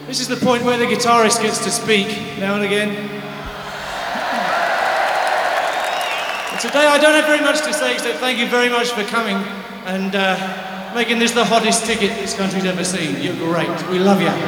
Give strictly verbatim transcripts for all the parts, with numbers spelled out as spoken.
This is the point where the guitarist gets to speak now and again. And today I don't have very much to say except thank you very much for coming and uh, making this the hottest ticket this country's ever seen. You're great. We love you.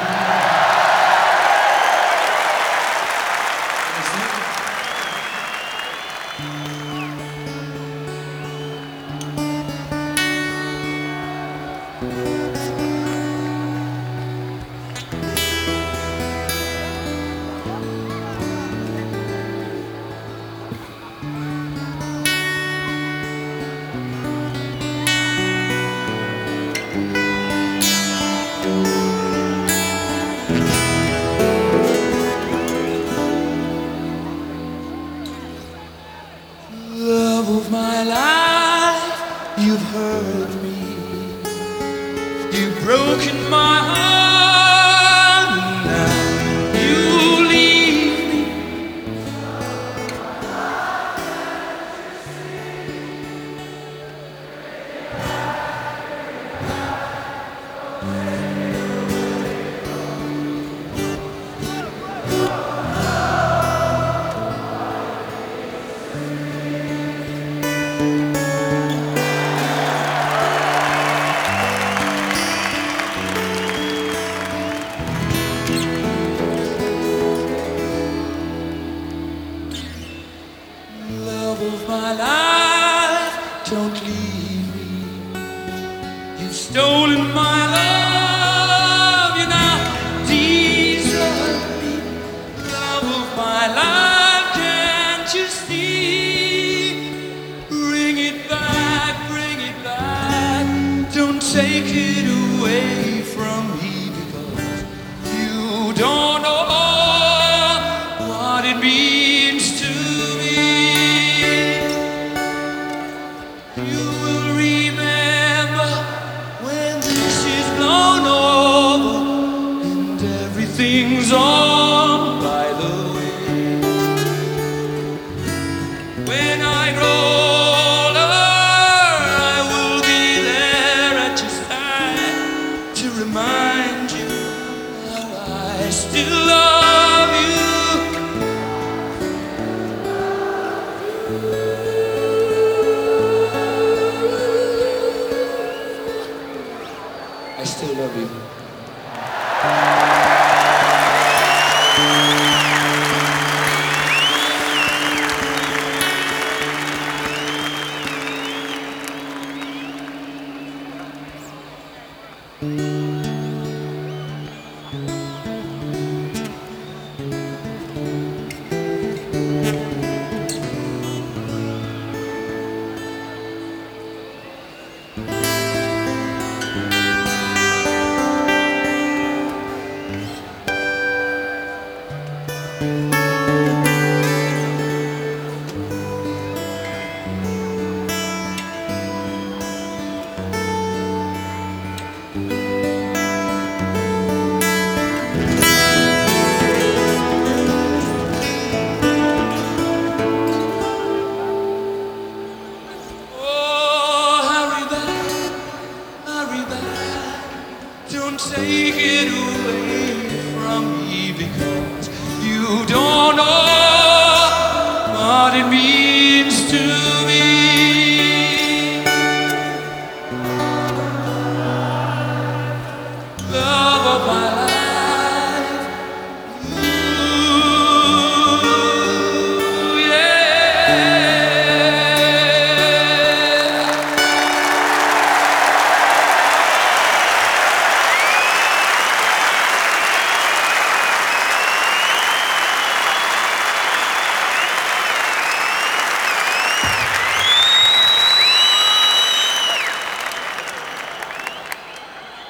Love of my life, you've hurt me. You've broken my heart, and now you leave me. Love of my life, don't leave me. You've stolen my love, you now desert me. Love of my life, can't you see? Bring it back, bring it back. Don't take it away from me, because you don't know what it means to me. You will remember when this is blown over and everything's on by the way. When I grow older, I will be there at your side to remind you how I still love you. I still love you. Don't take it away from me, because you don't